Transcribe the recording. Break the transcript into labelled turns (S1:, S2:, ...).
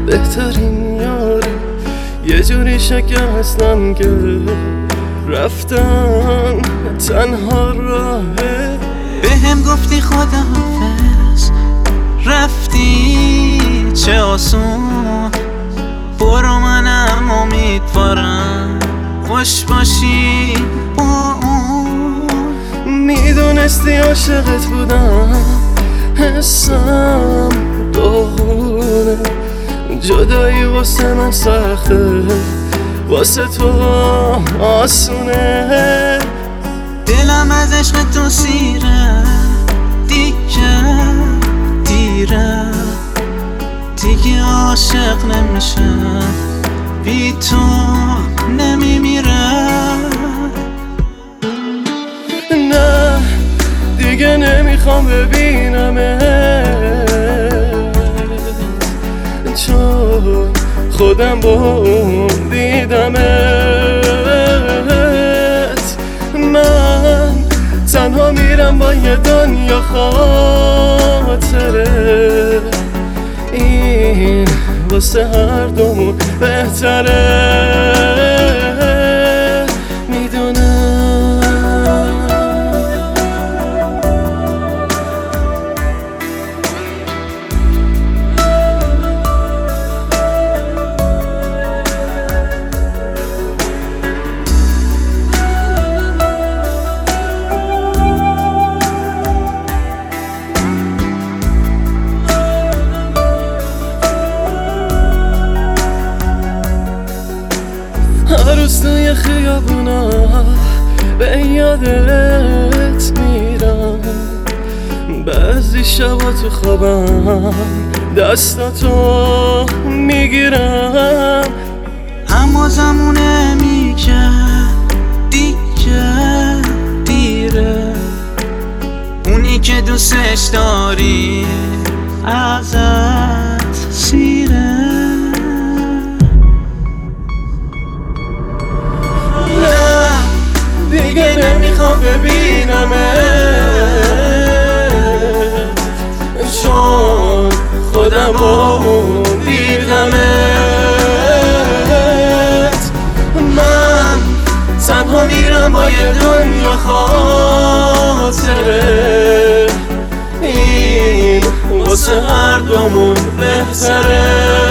S1: بهترین یاری یه جوری شکستم که رفتن تنها راهه.
S2: بهم گفتی خداحافظ رفتی چه آسون، برو منم امیدوارم خوش باشی با اون.
S1: میدونستی عاشقت بودم، حسم داغونه، جدایی واسه من سخته، واسه تو آسونه.
S2: دلم از عشق تو سیره دیگه عاشق نمیشه، بی تو نمیمیره.
S1: نه دیگه نمیخوام ببینمت، چون خودم با اون دیدمت. من تنها میرم با یه دنیا خاطره، این واسه هر دومون بهتره. هر روز توی خیابونا به یادت میرم، بعضی شبا تو خوابم دستاتو میگیرم.
S2: اما زمونه میگه دیگه دیره، اونی که دوستش داری ازت سیره.
S1: دیگه نمیخوام ببینمت، چون خودم با اون دیدمت. من تنها میرم با یه دنیا خاطره، این واسه هر دومون بهتره.